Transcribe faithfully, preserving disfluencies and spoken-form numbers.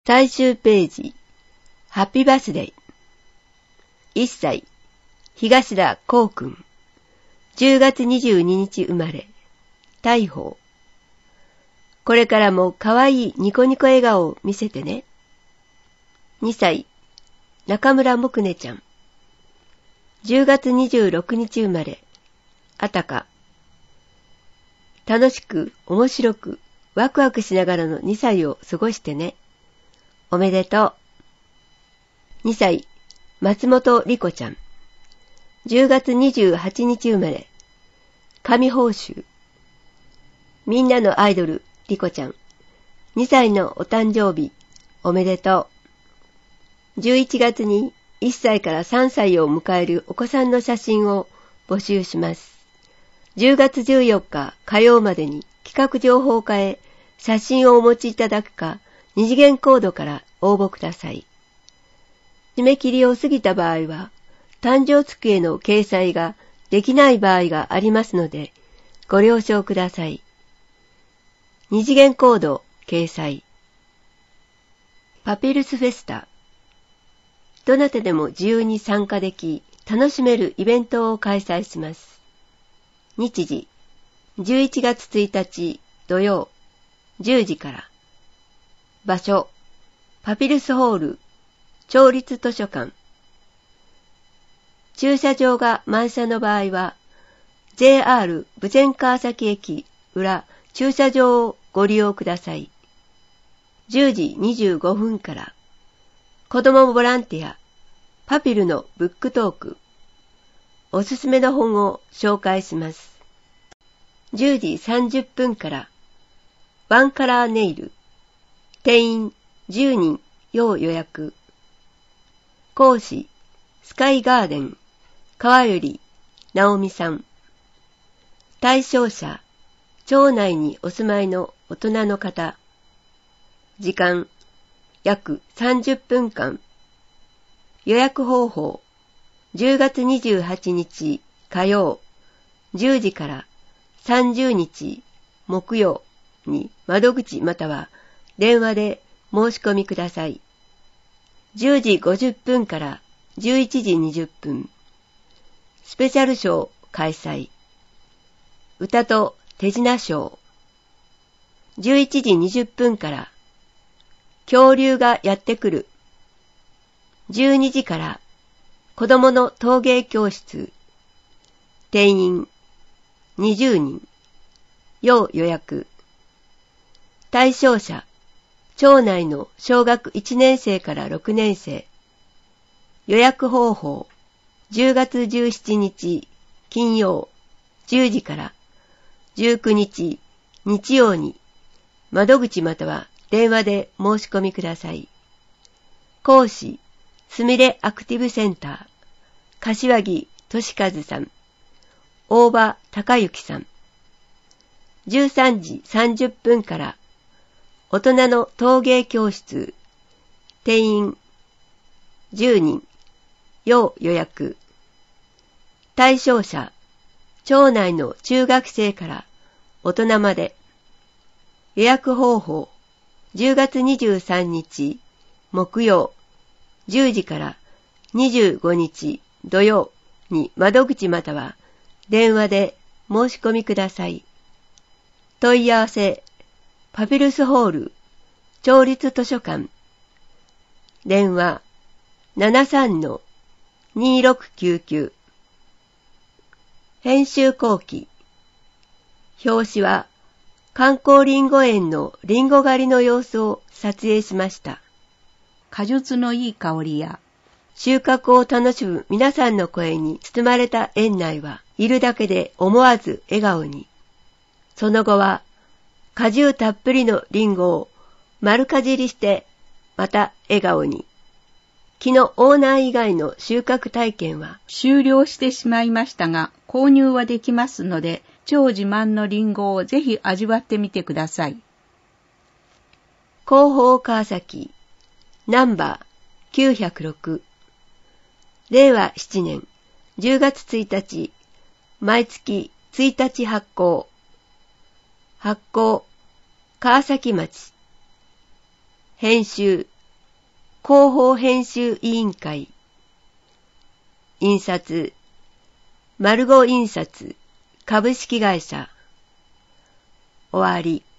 最終ページ、ハッピーバースデー。いっさい、東田光くん。じゅうがつにじゅうににち生まれ、大宝。これからもかわいいニコニコ笑顔を見せてね。にさい、中村木音ちゃん。じゅうがつにじゅうろくにち生まれ、あたか。楽しく、面白く、ワクワクしながらのにさいを過ごしてね。おめでとう。にさい、松本莉子ちゃん。じゅうがつにじゅうはちにち生まれ、上宝州。みんなのアイドル、莉子ちゃん。にさいのお誕生日、おめでとう。じゅういちがつにいっさいからさんさいを迎えるお子さんの写真を募集します。じゅうがつじゅうよっか火曜までに企画情報課へ写真をお持ちいただくか、二次元コードから応募ください。締め切りを過ぎた場合は、誕生月への掲載ができない場合がありますので、ご了承ください。二次元コード掲載。パピルスフェスタ。どなたでも自由に参加でき、楽しめるイベントを開催します。日時、じゅういちがつついたち土曜、じゅうじから。場所、パピルスホール、町立図書館。駐車場が満車の場合は、ジェイアール 武前川崎駅裏駐車場をご利用ください。じゅうじにじゅうごふんから、子どもボランティア、パピルのブックトーク、おすすめの本を紹介します。じゅうじさんじゅっぷんから、ワンカラーネイル、定員じゅうにん要予約。講師、スカイガーデン、川より直美さん。対象者、町内にお住まいの大人の方。時間、約さんじゅっぷんかん。予約方法、じゅうがつにじゅうはちにち火曜、じゅうじからさんじゅうにち木曜に窓口または電話で申し込みください。じゅうじごじゅっぷんからじゅういちじにじゅっぷん。スペシャルショー開催。歌と手品ショー。じゅういちじにじゅっぷんから恐竜がやってくる。じゅうにじから子供の陶芸教室。定員にじゅうにん。要予約。対象者、町内の小学いちねんせいからろくねんせい。予約方法、じゅうがつじゅうしちにち金曜じゅうじからじゅうくにち日曜に窓口または電話で申し込みください。講師、すみれアクティブセンター、柏木俊和さん、大場隆之さん。じゅうさんじさんじゅっぷんから大人の陶芸教室、定員じゅうにん、要予約。対象者、町内の中学生から大人まで。予約方法、じゅうがつにじゅうさんにち木曜、じゅうじからにじゅうごにち土曜に窓口または電話で申し込みください。問い合わせ、パピルスホール、町立図書館。電話、ななさんのにろくきゅうきゅう。編集後期。表紙は、観光リンゴ園のリンゴ狩りの様子を撮影しました。 果実のいい香りや、 収穫を楽しむ皆さんの声に包まれた園内は、いるだけで思わず笑顔に。その後は、果汁たっぷりのリンゴを丸かじりして、また笑顔に。木のオーナー以外の収穫体験は終了してしまいましたが、購入はできますので、超自慢のリンゴをぜひ味わってみてください。 広報川崎、ナンバーきゅうひゃくろく。れいわしちねんじゅうがつついたち、毎月ついたち発行。発行、川崎町。編集、 広報編集委員会。印刷、マルゴ印刷株式会社。終わり。